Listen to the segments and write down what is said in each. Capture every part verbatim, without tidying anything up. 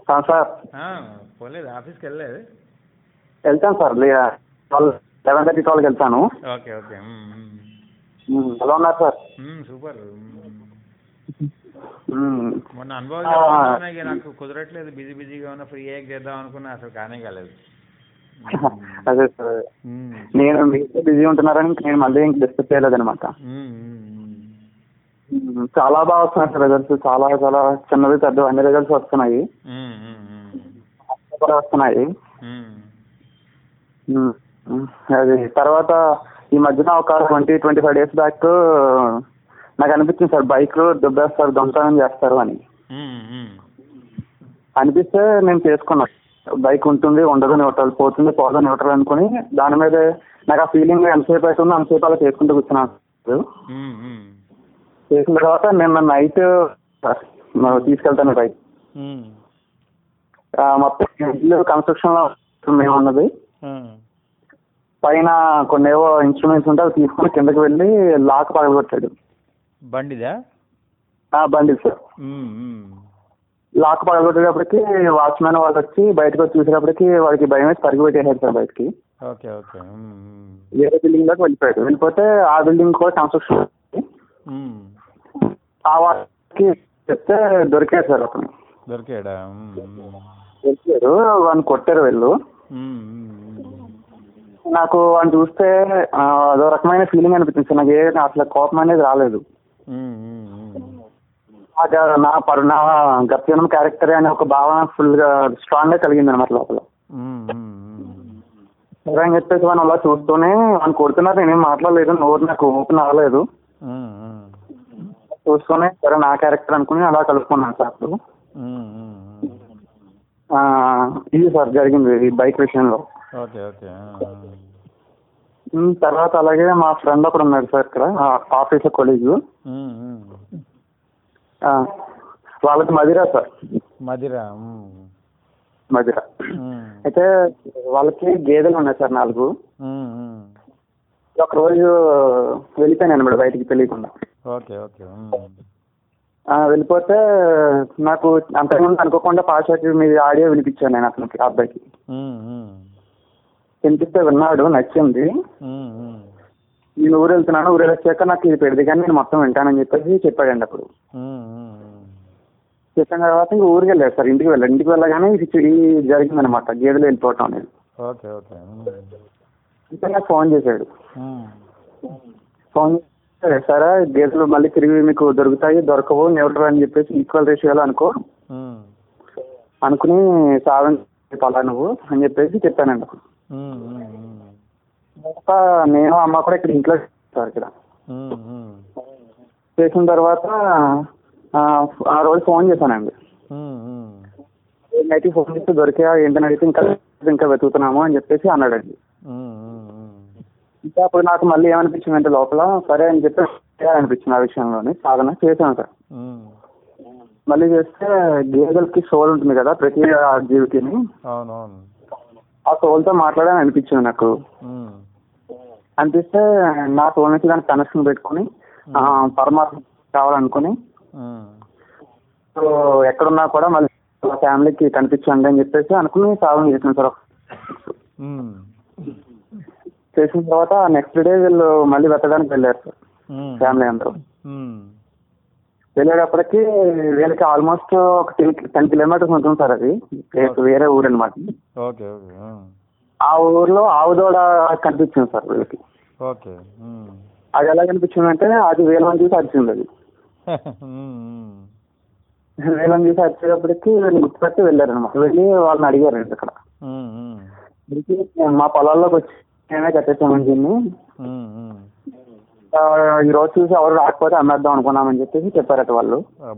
Sir పోలేదు, ఆఫీస్కి వెళ్ళలేదు. వెళ్తాను సార్, ట్వెల్వ్ లెవెన్ థర్టీ ట్వెల్వ్కి వెళ్తాను. Okay okay. ఎలా ఉన్నారు సార్? సూపర్. మొన్న అనుభవం చెప్తాను, నాకు కుదరట్లేదు, బిజీ బిజీగా ఉన్నా, ఫ్రీ అయ్యాక చేద్దాం అనుకున్నా, అసలు కానే కాలేదు. అదే సార్, నేను మీతో బిజీ ఉంటున్నారని నేను మళ్ళీ ఇంక డిస్కస్ చేయలేదు అనమాట. చాలా బాగా వస్తున్నాయి సార్ రిజల్ట్స్, చాలా చాలా చిన్నవి పెద్ద అన్ని రిజల్ట్స్ వస్తున్నాయి కూడా వస్తున్నాయి. అది తర్వాత ఈ మధ్యన ఒక twenty twenty five days back నాకు అనిపించింది సార్, బైక్ దుబ్బేస్తారు, దొంగతనం చేస్తారు అని అనిపిస్తే నేను చేసుకున్నాను. బైక్ ఉంటుంది, ఉండదు, న్యూట్రల్, పోతుంది, పోదు, న్యూట్రల్ అనుకుని దాని మీద నాకు ఆ ఫీలింగ్ ఎంతసేపు అవుతుందో అంతసేపు అలా చేసుకుంటూ కూర్చున్నాను. చేసిన తర్వాత నిన్న నైట్ తీసుకెళ్తాను బైక్. మొత్తం ఇల్లు కన్స్ట్రక్షన్ లో మేము ఉన్నది, పైన కొన్ని ఏవో ఇన్స్ట్రుమెంట్స్ ఉంటే అవి తీసుకుని కిందకి వెళ్ళి లాక్ పగలగొట్టాడు. బండిదా? బండి సార్. లాక్ పగలగొట్టేటప్పటికి వాచ్మెన్ వాళ్ళు వచ్చి బయటకు వచ్చి చూసేటప్పటికి వాడికి భయం వేసి పరిగి పెట్టేశాడు సార్ బయటకి. Okay okay. వేరే బిల్డింగ్ లోకి వెళ్ళిపోయాడు. వెళ్ళిపోతే ఆ బిల్డింగ్ కూడా కన్స్ట్రక్షన్, ఆ వాళ్ళకి చెప్తే దొరికాడు సార్. అతను దొరికాడా? దొరికాడు, వాడిని కొట్టారు వీళ్ళు. నాకు వాడిని చూస్తే అదో రకమైన ఫీలింగ్ అనిపించింది సార్, నాకు ఏ అసలు కోపం అనేది రాలేదు. నా పరు నా గర్జనం క్యారెక్టర్ అనే ఒక భావన ఫుల్ గా స్ట్రాంగ్ గా కలిగింది అనమాట లోపల. సరే అని చెప్పేసి వాడిని అలా చూస్తూనే వాడిని కొడుతున్నారు, నేనేం మాట్లాడలేదు, నోరు నాకు ఓపెన్ అవ్వలేదు. చూస్తూనే సరే నా క్యారెక్టర్ అనుకుని అలా కలుపుకున్నాను సార్. ఇది సార్ జరిగింది ఈ బైక్ విషయంలో. తర్వాత అలాగే మా ఫ్రెండ్ ఒకడు ఉన్నాడు సార్ ఇక్కడ ఆఫీస్ కొలీగ్, వాళ్ళకి మదిరా సార్. మదిరా మదిరా అయితే వాళ్ళకి గేదెలు ఉన్నాయి సార్ నాలుగు. ఒక రోజు వెళ్ళిపోయాను అనమాట బయటికి తెలియకుండా. Okay okay. వెళ్ళిపోతే నాకు అంతకుముందు అనుకోకుండా పాశ్చాత్య మీద ఆడియో వినిపించాను నేను అతనికి, ఆ అబ్బాయికి వినిపిస్తే విన్నాడు, నచ్చింది. నేను ఊరు వెళ్తున్నాను, ఊరు వచ్చాక నాకు ఇది పెడితే కానీ నేను మొత్తం వింటానని చెప్పేసి చెప్పాడండి. అప్పుడు చెప్పిన తర్వాత ఇంక ఊరికి వెళ్ళాడు సార్, ఇంటికి వెళ్ళాడు. ఇంటికి వెళ్ళగానే ఇది జరిగిందనమాట, గేదెలు వెళ్ళిపోవటం అనేది. ఇంకా నాకు ఫోన్ చేశాడు. ఫోన్ చేస్తే సరే గేదెలు మళ్ళీ తిరిగి మీకు దొరుకుతాయి, దొరకవు, న్యూట్రల్ అని చెప్పేసి ఈక్వల్ రేషియోలో అనుకో అనుకుని సాధన చెప్పాలా నువ్వు అని చెప్పేసి చెప్పానండి. అప్పుడు నేను అమ్మ కూడా ఇక్కడ ఇంట్లో సార్ ఇక్కడ చేసిన తర్వాత ఆ రోజు ఫోన్ చేశానండి. అయితే ఫోన్ చేస్తే దొరికా ఏంటని అడిగితే ఇంకా ఇంకా వెతుకుతున్నాము అని చెప్పేసి అన్నాడండి. ఇంకా అప్పుడు నాకు మళ్ళీ ఏమనిపించింది అంటే లోపల సరే అని చెప్పి అనిపించింది ఆ విషయంలోని సాధన చేశాను సార్. మళ్ళీ చేస్తే గేదెలకి సోల్ ఉంటుంది కదా ప్రతి జీవికి, ఆ సోల్తో మాట్లాడాలని అనిపించింది నాకు. అనిపిస్తే నా సోల్ నుంచి దానికి కనెక్షన్ పెట్టుకుని పరమాత్మ కావాలనుకుని సో ఎక్కడున్నా కూడా మళ్ళీ ఫ్యామిలీకి కనిపించండి అని చెప్పేసి అనుకుని సాధన చేసాను సార్. చేసిన తర్వాత నెక్స్ట్ డే వీళ్ళు మళ్ళీ వెతడానికి వెళ్ళారు సార్ ఫ్యామిలీ అందరూ. వెళ్ళేటప్పటికి వీళ్ళకి ఆల్మోస్ట్ ఒక టెన్ టెన్ కిలోమీటర్స్ ఉంటుంది సార్, అది వేరే ఊరు అనమాట. ఆ ఊర్లో ఆవుదోడ కనిపించింది సార్ వీళ్ళకి. అది ఎలా కనిపించింది అంటే అది వేలం చూసి అరిచింది. అది వేలం చూసి అరిచేటప్పటికి వీళ్ళు గుర్తుపెట్టి వెళ్ళారు అనమాట. వెళ్ళి వాళ్ళని అడిగారండి ఇక్కడ, మా పొలాల్లోకి వచ్చి మేమే కట్టేసామని దీన్ని, ఈ రోజు చూసి ఎవరు రాకపోతే అమ్మేద్దాం అనుకున్నామని చెప్పేసి చెప్పారట వాళ్ళు.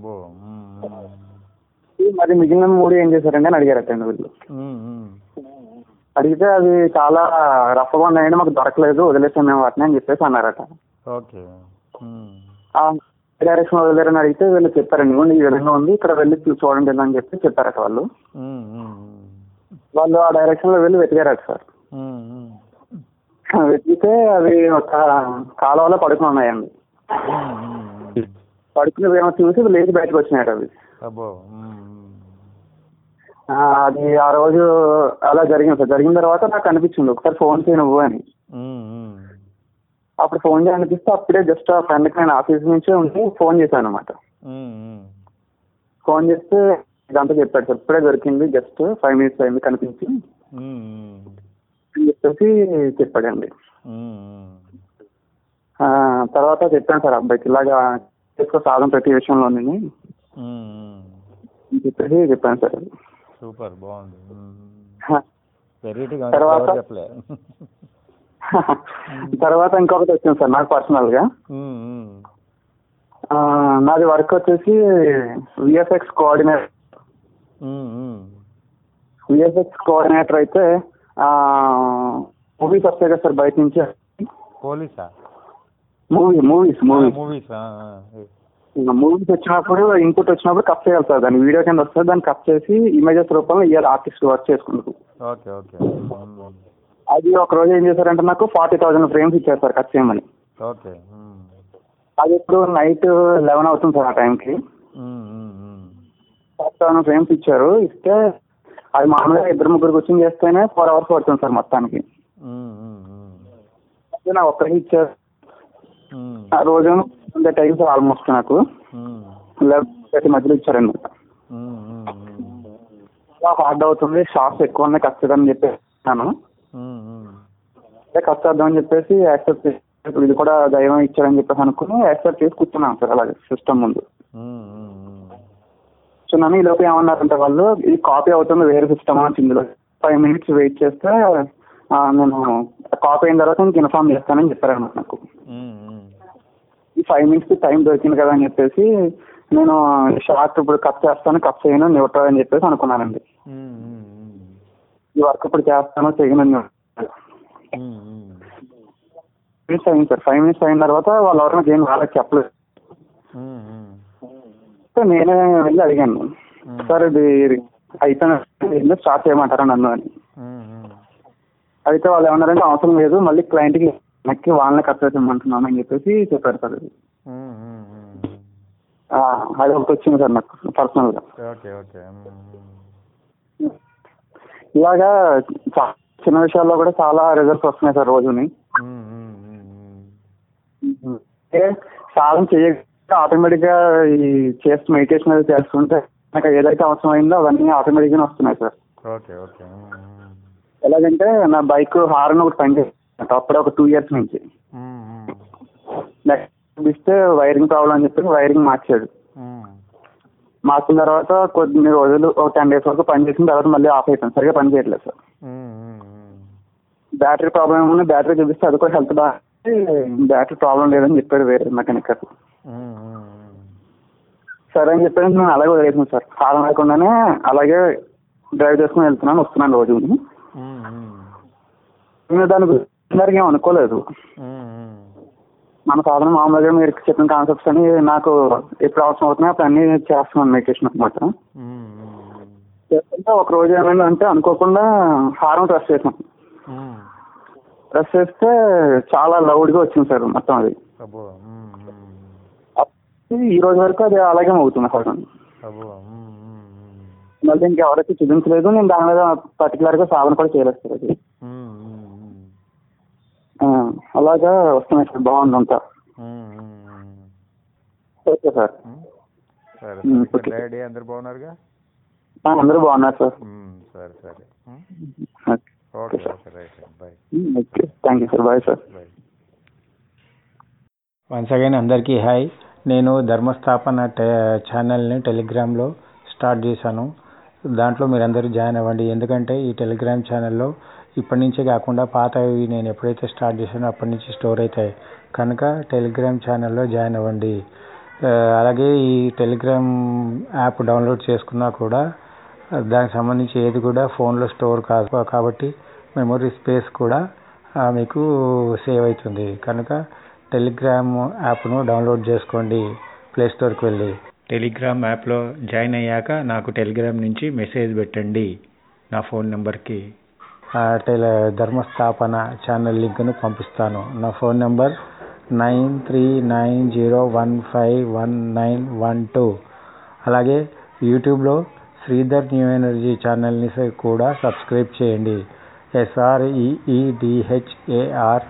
మరి మిగిలిన మూడు ఏం చేశారండి అని అడిగారటండి వీళ్ళు. అడిగితే అవి చాలా రఫ్గా ఉన్నాయండి, మాకు దొరకలేదు, వదిలేసాం మేము వాటిని అని చెప్పేసి అన్నారట. డైరెక్షన్ వదిలేరని అడిగితే వీళ్ళు చెప్పారండి, ఈ విధంగా ఉంది, ఇక్కడ వెళ్ళి చూడండి అని చెప్పి చెప్పారట వాళ్ళు. వాళ్ళు ఆ డైరెక్షన్ లో వెళ్ళి వెతికారట సార్. వెతికితే అవి ఒక కాలువలో పడుకుని ఉన్నాయండి. పడుకుని ఏమో చూసి లేచి బయటకు వచ్చినాయట అవి. ఆ, అది ఆ రోజు అలా జరిగింది సార్. జరిగిన తర్వాత నాకు అనిపించింది ఒకసారి ఫోన్ చేయి నువ్వు అని. ఉమ్, ఉమ్, అప్పుడు ఫోన్ చేయాలనిపిస్తే అప్పుడే జస్ట్ ఆ ఫ్రెండ్కి నేను ఆఫీస్ నుంచే ఉండి ఫోన్ చేశాను అనమాట. ఉమ్, ఉమ్, ఫోన్ చేస్తే ఇదంతా చెప్పాడు సార్. ఇప్పుడే దొరికింది, జస్ట్ ఫైవ్ మినిట్స్ అయింది కనిపించి ఉమ్, ఉమ్, అని చెప్పేసి చెప్పాడండి. ఉమ్, ఉమ్. ఆ, తర్వాత చెప్పాను సార్ అబ్బాయికి ఇలాగా ఎక్కువ సాధన ప్రతి విషయంలో నేను ఉమ్, ఉమ్. చెప్పేసి చెప్పాను సార్. సూపర్, బాగుంది. హ. వెరైటీగా తర్వాత చెప్పలే. తర్వాత ఇంకొకటి వచ్చింది సార్ నాకు పర్సనల్ గా. ఉమ్, ఉమ్, ఆ, నాది వర్క్ వచ్చేసి విఎఫ్ఎక్స్ కోఆర్డినేటర్. ఉమ్, ఉమ్. విఎఫ్ఎక్స్ కోఆర్డినేటర్ అయితే మూవీస్ వస్తాయి కదా సార్ బయట నుంచి. పోలీసా? Movie movies movies movies movies వచ్చినప్పుడు ఇన్పుట్ వచ్చినప్పుడు కట్ చేయాలి సార్. దాని వీడియో కింద వస్తుంది, దాన్ని కట్ చేసి ఇమేజెస్ రూపంలో ఇవాళ ఆర్టిస్ట్ వర్క్ చేసుకుంటారు. Okay, okay. అది ఒక రోజు ఏం చేశారంటే నాకు ఫార్టీ థౌసండ్ ఫ్రేమ్స్ ఇచ్చారు సార్ కట్ చేయమని. ఓకే. అది ఇప్పుడు నైట్ లెవెన్ అవుతుంది సార్ ఆ టైంకి. ఫార్టీ థౌసండ్ ఫ్రేమ్స్ ఇచ్చారు. ఇస్తే అది మామూలుగా ఇద్దరు ముగ్గురు కూర్చొని చేస్తేనే ఫోర్ అవర్స్ పడుతుంది సార్ మొత్తానికి. నాకు ఒక్కరికి ఇచ్చారు. ఆ రోజు టైం సార్ ఆల్మోస్ట్ నాకు లెవెన్ మధ్యలో ఇచ్చారండి. హార్డ్ అవుతుంది, షాప్స్ ఎక్కువ ఉన్నాయి ఖచ్చితంగా చెప్పేసాను. కష్టం చెప్పేసి యాక్సెప్ట్ చేసి ఇది కూడా దైవం ఇచ్చారని చెప్పేసి అనుకుని యాక్సెప్ట్ చేసి కూర్చున్నాను సార్ అలాగే సిస్టమ్ ముందు కూర్చున్నాను. ఈ లోపు ఏమన్నారంటే వాళ్ళు ఇది కాపీ అవుతుంది వేరే సిస్టమ్ అని ఇందులో ఫైవ్ మినిట్స్ వెయిట్ చేస్తే నేను కాపీ అయిన తర్వాత ఇంక ఇన్ఫార్మ్ చేస్తానని చెప్పారన్నమాట నాకు. ఈ ఫైవ్ మినిట్స్ టైం దొరికింది కదా అని చెప్పేసి నేను షార్ట్ ఇప్పుడు కట్ చేస్తాను, కట్ చేయను, న్యూట్రల్ అని చెప్పేసి అనుకున్నానండి. ఈ వర్క్ ఇప్పుడు చేస్తాను చేయను మినిట్స్ అయింది సార్. ఫైవ్ మినిట్స్ అయిన తర్వాత వాళ్ళు ఎవరైనా ఏం వాళ్ళకి చెప్పలేదు. నేనే వెళ్ళి అడిగాను, సార్ ఇది అయిపోయిన స్టార్ట్ చేయమంటారా నన్ను అని. అయితే వాళ్ళు ఏమన్నారంటే అవసరం లేదు, మళ్ళీ క్లయింట్కి నక్కి వాళ్ళనే కట్ చేసేయమంటున్నాను అని చెప్పేసి చెప్పారు సార్. అది అది ఒకటి వచ్చింది సార్ నాకు పర్సనల్గా. ఇలాగా చిన్న విషయాల్లో కూడా చాలా రిజల్ట్స్ వస్తున్నాయి సార్ రోజుని. సాధన చేయ ఆటోమేటిక్గా ఈ చేస్తూ మెడిటేషన్ అది చేస్తుంటే నాకు ఏదైతే అవసరం అయిందో అవన్నీ ఆటోమేటిక్గానే వస్తున్నాయి సార్. ఎలాగంటే నా బైక్ హార్న్ ఒకటి పనిచేస్తుంది అప్పుడే ఒక టూ ఇయర్స్ నుంచి. నెక్స్ట్ ఇస్తే వైరింగ్ ప్రాబ్లం అని చెప్పి వైరింగ్ మార్చాడు. మార్చిన తర్వాత కొన్ని రోజులు ఒక టెన్ డేస్ వరకు పనిచేసిన తర్వాత మళ్ళీ ఆఫ్ అయిపోయింది, సరిగా పని చేయట్లేదు సార్. బ్యాటరీ ప్రాబ్లం ఏమన్నా బ్యాటరీ చూపిస్తే అది కూడా హెల్త్ బాగా బ్యాటరీ ప్రాబ్లం లేదని చెప్పాడు వేరే మెకానిక్. సరే అని చెప్పేసి నేను అలాగే వదిలేసాను సార్. హారం లేకుండానే అలాగే డ్రైవ్ చేసుకుని వెళ్తున్నాను వస్తున్నాను రోజు. నేను దాని గురించి ఏం అనుకోలేదు. మన సాధన మామూలుగా మీరు చెప్పిన కాన్సెప్ట్స్ అని నాకు ఎప్పుడు అవసరం అవుతున్నాయి అప్పుడు అన్నీ చేస్తున్నాను మెడిటేషన్ అనమాట. చేస్తుంటే ఒక రోజు ఏమైనా అంటే అనుకోకుండా హారం ప్రెస్ చేసాను. ప్రెస్ చేస్తే చాలా లౌడ్గా వచ్చింది సార్ మొత్తం. అది ఈ రోజు వరకు అది అలాగే అవుతుంది సార్. మళ్ళీ ఇంకెవరికి చూపించలేదు, నేను దాని మీద పర్టికులర్గా సాధన కూడా చేయలేదు సార్. అది అలాగా వస్తున్నాయి సార్, బాగుంది అంతా. Okay sir. అందరు బాగున్నారుగా? అందరూ బాగున్నారు సార్. సరే సరే okay thank you sir. Bye sir. Once again అందరికీ హాయ్. నేను ధర్మస్థాపన టే ఛానల్ని టెలిగ్రామ్లో స్టార్ట్ చేశాను. దాంట్లో మీరందరూ జాయిన్ అవ్వండి. ఎందుకంటే ఈ టెలిగ్రామ్ ఛానల్లో ఇప్పటి నుంచే కాకుండా పాతవి నేను ఎప్పుడైతే స్టార్ట్ చేశానో అప్పటి నుంచి స్టోర్ అవుతాయి కనుక టెలిగ్రామ్ ఛానల్లో జాయిన్ అవ్వండి. అలాగే ఈ టెలిగ్రామ్ యాప్ డౌన్లోడ్ చేసుకున్నా కూడా దానికి సంబంధించి ఏది కూడా ఫోన్లో స్టోర్ కాదు కాబట్టి మెమొరీ స్పేస్ కూడా మీకు సేవ్ అవుతుంది. కనుక టెలిగ్రామ్ యాప్ను డౌన్లోడ్ చేసుకోండి ప్లే స్టోర్కి వెళ్ళి. టెలిగ్రామ్ యాప్లో జాయిన్ అయ్యాక నాకు టెలిగ్రామ్ నుంచి మెసేజ్ పెట్టండి నా ఫోన్ నెంబర్కి. టెలి ధర్మస్థాపన ఛానల్ లింక్ను పంపిస్తాను. నా phone number nine three nine zero one five one nine one two. అలాగే యూట్యూబ్లో శ్రీధర్ న్యూ ఎనర్జీ ఛానల్ని కూడా సబ్స్క్రైబ్ చేయండి. ఎస్ఆర్ఈఈడిహెచ్ఏఆర్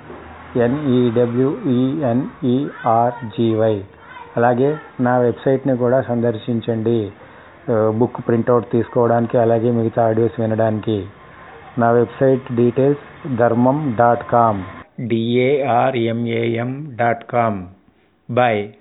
ఎన్ఈడబ్ల్యూఈఎన్ఈఆర్జీవై. అలాగే నా వెబ్సైట్ని కూడా సందర్శించండి, బుక్ ప్రింట్అవుట్ తీసుకోవడానికి అలాగే మిగతా ఆడియోస్ వినడానికి. నా website details Dharmam dot com, D A R M A M dot com. Bye.